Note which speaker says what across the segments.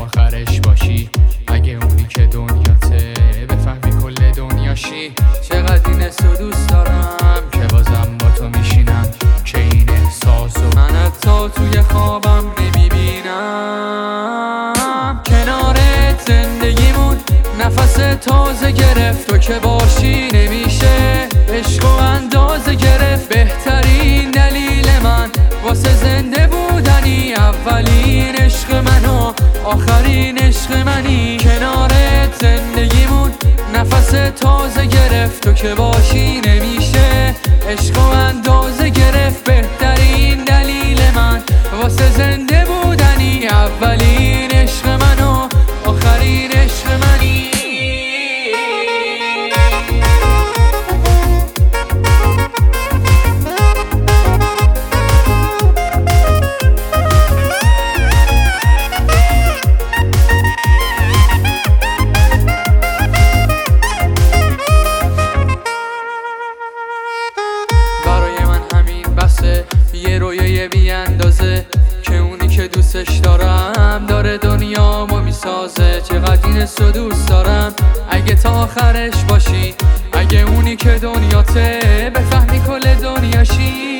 Speaker 1: آخرش باشی. اگه اونی که دنیاته بفهمی کل دنیاشی. چقدر این حسو دوست دارم که بازم با تو میشینم، که این احساسو من حتی توی خوابم نمیبینم. کنارت زندگیمون نفس تازه گرفت، تو که باشی نمیشه عشق و اندازه گرفت. بهترین دلیل من واسه زنده بودنی، اولین عشق من و آخرین عشق منی. کنارت زندگیمون نفس تازه گرفت، تو که باشی نمیشه عشق و اندازه گرفت. بهترین دلیل من واسه زنده بودنی، اولین عشق من و آخرین عشق منی. یه رویه بی اندازه که اونی که دوستش دارم داره دنیامو میسازه. چقدر این حسو دوست دارم اگه تا آخرش باشی. اگه اونی که دنیاته بفهمی کل دنیاشی.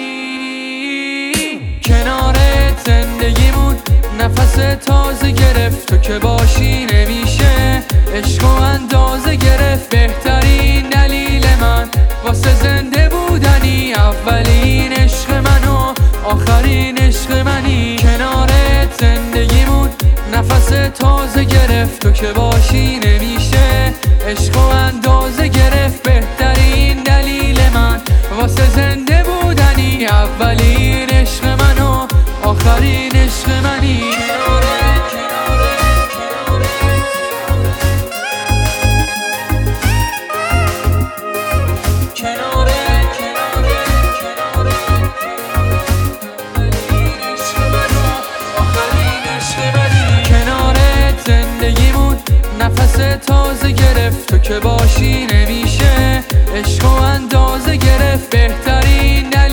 Speaker 1: کنارت زندگیمون نفس تازه گرفت، تو که باشی نمیشه عشق و اندازه گرفت. بهترین دلیل من واسه زنده بودنی، اولین عشق من و آخرین عشق منی. کنارت زندگیمون نفس تازه گرفت، تو که باشی نمیشه عشق و اندازه گرفت. بهترین دلیل من واسه زنده بودنی، اولین عشق من و آخرین عشق منی. نفس تازه گرفت، تو که باشی نمیشه عشق و اندازه گرفت. بهترین